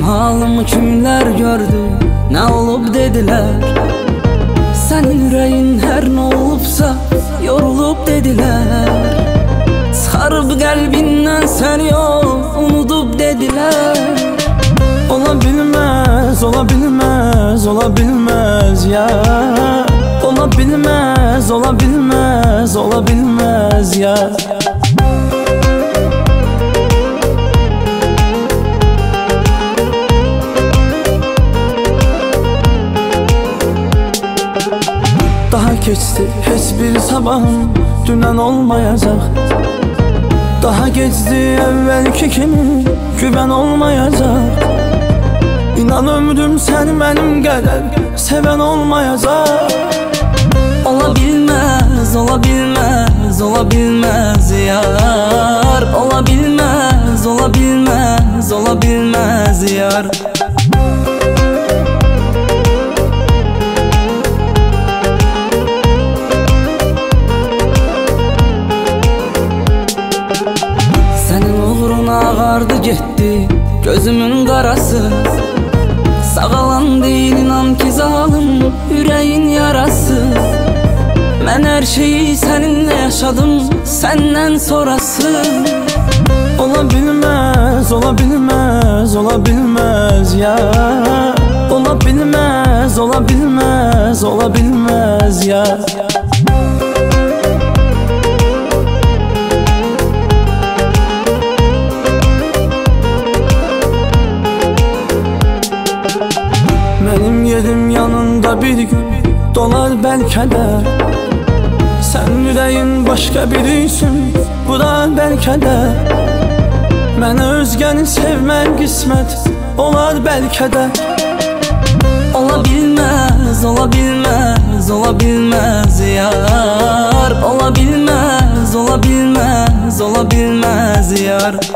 halımı kimler gördü, ne olup dediler. Senin yüreğin her ne olupsa yorulup dediler. Sarıp kalbinden sen yok unutup dediler. Olabilmez, olabilmez, olabilmez ya. Olabilmez, olabilmez, olabilmez ya. Daha geçti hiçbir sabahım dünen olmayacak. Daha geçti evvelki kimi güven olmayacak. İnan ömrüm sen benim kadar seven olmayacak. Olabilmez, olabilmez, olabilmez yar. Olabilmez, olabilmez, olabilmez yar. Senin uğruna ağardı gitti gözümün karası. Sağalan değil inan ki zalim yüreğin yarası. Ben her şeyi seninle yaşadım senden sonrası. Olabilmez, olabilmez, olabilmez ya. Olabilmez, olabilmez, olabilmez ya. Benim yerim yanında bir gün dolar belki de. Sen yüreğin başka birisin, bu da belki de. Mənə özgəni sevmək qismət olar belki de. Olabilmez, olabilmez, olabilmez yar. Olabilmez, olabilmez, olabilmez yar.